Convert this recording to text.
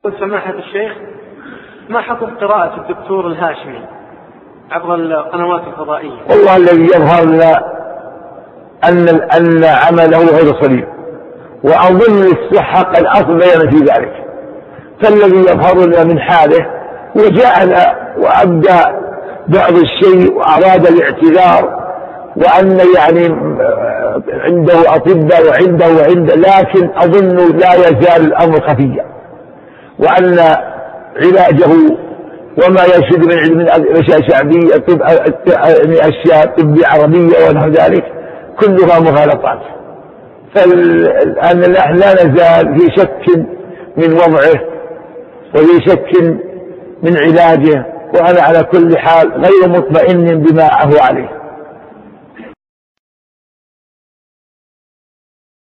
سماحة الشيخ، ما حكم قراءة الدكتور الهاشمي عبر القنوات الفضائية؟ والله الذي يظهر لنا أن عمله غير صليب، وأظن الصحة قد أصبحنا في ذلك. فالذي يظهر لنا من حاله وجاءنا وأبدى بعض الشيء وأراد الاعتذار، وأن يعني عنده أطباء وعنده، لكن أظن لا يزال الأمر خفيا، وأن علاجه وما يرشد من علم الأشياء شعبية أشياء طبية عربية ونحو ذلك كلها مغالطات. فالآن لا نزال في شك من وضعه وفي شك من علاجه، وأنا على كل حال غير مطمئن بما هو عليه.